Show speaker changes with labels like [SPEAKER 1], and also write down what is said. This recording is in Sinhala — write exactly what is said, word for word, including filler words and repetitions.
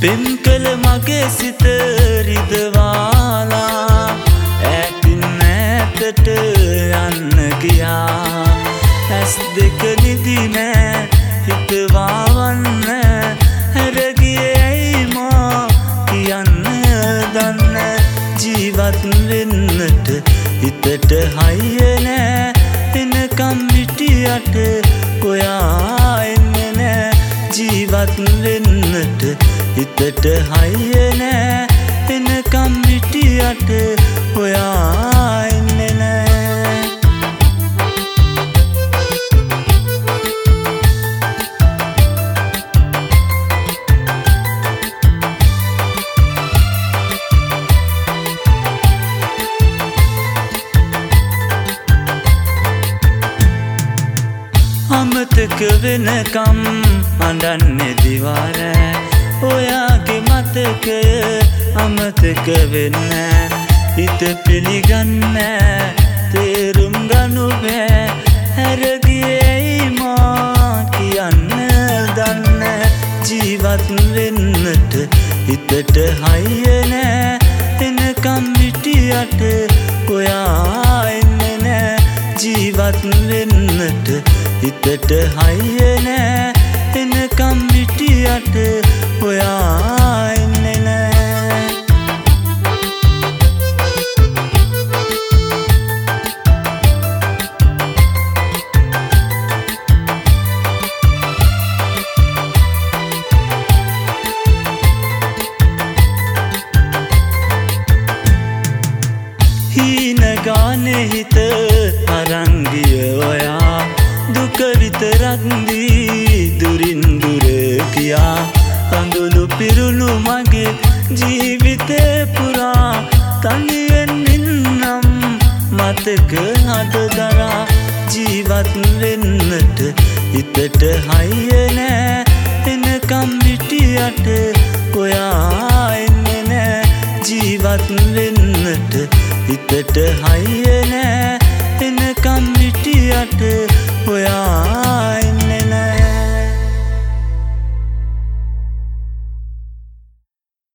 [SPEAKER 1] පෙම් කළ මගේ සිත රිදවාලා ඈතින් ඈතට යන්න ගියා ඇස් දෙක නිදි නෑ හිතවාවන්න හැරගියේ ඇයි මා කියන්න දන්න ජීවත් වෙන්නට හිතට හයිය නෑ එනකම් හිටියට කොයා එන්නේ නෑ ජීවත් වෙන්නට හිතට හයිය නෑ එනකම් හිටියට ඔයා එන්නේ නෑ අමතක වෙනකම් අඬන්නේ දිවාරෑ ඔයාගේ මතකය අමතක වෙන්නේ හිත පිළිගන්නේ තේරුම් ගනු බෑ හැරගියේ මා කියන්න දන්න ජීවත් වෙන්නට හිතට හයිය නෑ එනකම් හිටියට ඔයා එන්නේ නෑ ජීවත් වෙන්නට හිතට හයිය නෑ එනකම් හිටියට ඔයා එන්නේ නෑ හීන ගානේ හිත අරන් ගිය ඔයා දුක විතරක් දී දුරින් දුර කියා කඳුළු පිරුණු මගේ ජීවිතේ පුරා තනියෙන් ඉන්නම් මතක හදදරා ජීවත් වෙන්නට හිතට හයිය නෑ එනකම් හිටියට කොයා එන්නේ නෑ ජීවත් වෙන්නට හිතට හයිය නෑ එනකම් හිටියට ඔයා